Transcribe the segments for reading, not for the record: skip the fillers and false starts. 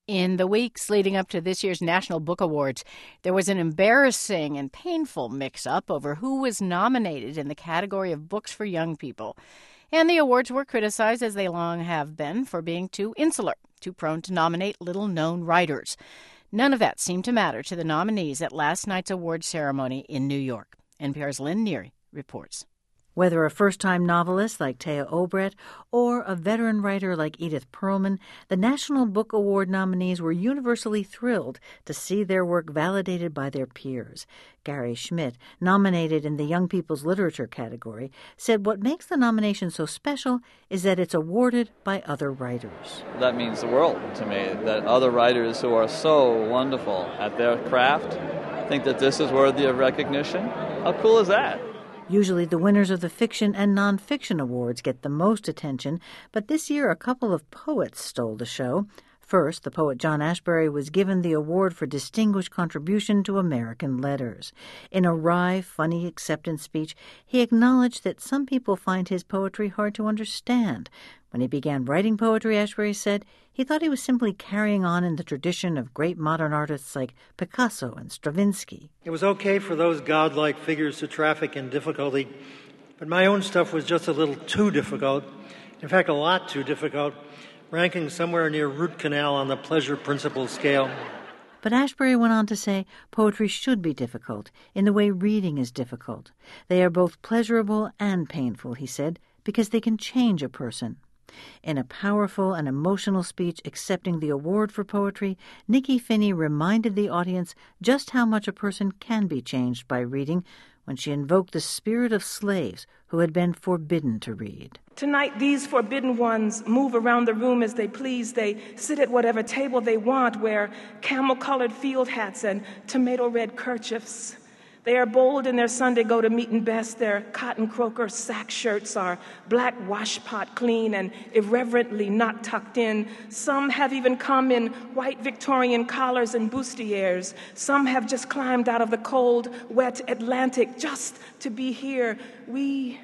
In the weeks leading up to this year's National Book Awards, there was an embarrassing and painful mix-up over who was nominated in the category of books for young people. And the awards were criticized, as they long have been, for being too insular, too prone to nominate little-known writers. None of that seemed to matter to the nominees at last night's awards ceremony in New York. NPR's Lynn Neary reports. Whether a first-time novelist like Téa Obreht or a veteran writer like Edith Perlman, the National Book Award nominees were universally thrilled to see their work validated by their peers. Gary Schmidt, nominated in the Young People's Literature category, said what makes the nomination so special is that it's awarded by other writers. That means the world to me, that other writers who are so wonderful at their craft think that this is worthy of recognition. How cool is that? Usually the winners of the fiction and nonfiction awards get the most attention, but this year a couple of poets stole the show. First, the poet John Ashbery was given the award for distinguished contribution to American letters. In a wry, funny acceptance speech, he acknowledged that some people find his poetry hard to understand. When he began writing poetry, Ashbery said, he thought he was simply carrying on in the tradition of great modern artists like Picasso and Stravinsky. It was okay for those godlike figures to traffic in difficulty, but my own stuff was just a little too difficult. In fact, a lot too difficult, ranking somewhere near root canal on the pleasure principle scale. But Ashbery went on to say poetry should be difficult in the way reading is difficult. They are both pleasurable and painful, he said, because they can change a person. In a powerful and emotional speech accepting the award for poetry, Nikki Finney reminded the audience just how much a person can be changed by reading when she invoked the spirit of slaves who had been forbidden to read. Tonight, these forbidden ones move around the room as they please. They sit at whatever table they want, wear camel-colored field hats and tomato-red kerchiefs. They are bold in their Sunday go-to-meeting best. Their cotton croaker sack shirts are black washpot clean and irreverently not tucked in. Some have even come in white Victorian collars and bustiers. Some have just climbed out of the cold, wet Atlantic just to be here. We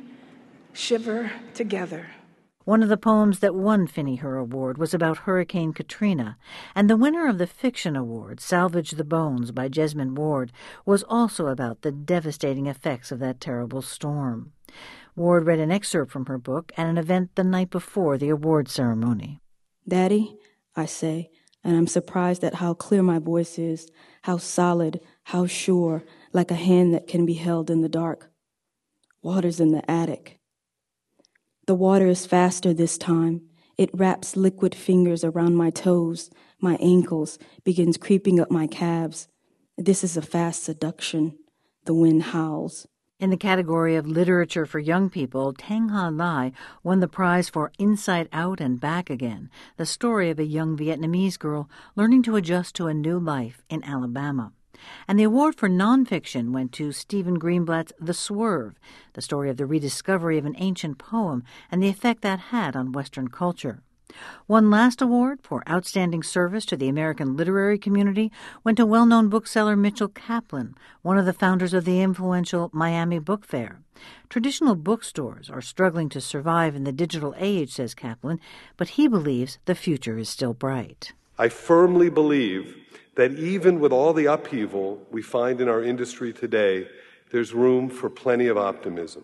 shiver together. One of the poems that won Finney her award was about Hurricane Katrina, and the winner of the fiction award, Salvage the Bones by Jesmyn Ward, was also about the devastating effects of that terrible storm. Ward read an excerpt from her book at an event the night before the award ceremony. "Daddy," I say, and I'm surprised at how clear my voice is, how solid, how sure, like a hand that can be held in the dark. Water's in the attic. The water is faster this time. It wraps liquid fingers around my toes, my ankles, begins creeping up my calves. This is a fast seduction. The wind howls. In the category of literature for young people, Tang Ha Lai won the prize for Inside Out and Back Again, the story of a young Vietnamese girl learning to adjust to a new life in Alabama. And the award for nonfiction went to Stephen Greenblatt's The Swerve, the story of the rediscovery of an ancient poem and the effect that had on Western culture. One last award for outstanding service to the American literary community went to well-known bookseller Mitchell Kaplan, one of the founders of the influential Miami Book Fair. Traditional bookstores are struggling to survive in the digital age, says Kaplan, but he believes the future is still bright. I firmly believe that even with all the upheaval we find in our industry today, there's room for plenty of optimism.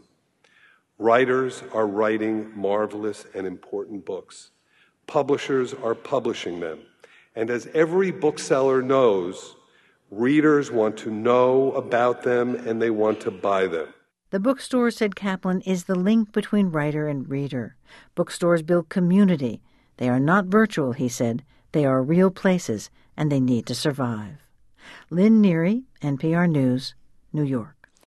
Writers are writing marvelous and important books. Publishers are publishing them. And as every bookseller knows, readers want to know about them and they want to buy them. The bookstore, said Kaplan, is the link between writer and reader. Bookstores build community. They are not virtual, he said. They are real places, and they need to survive. Lynn Neary, NPR News, New York.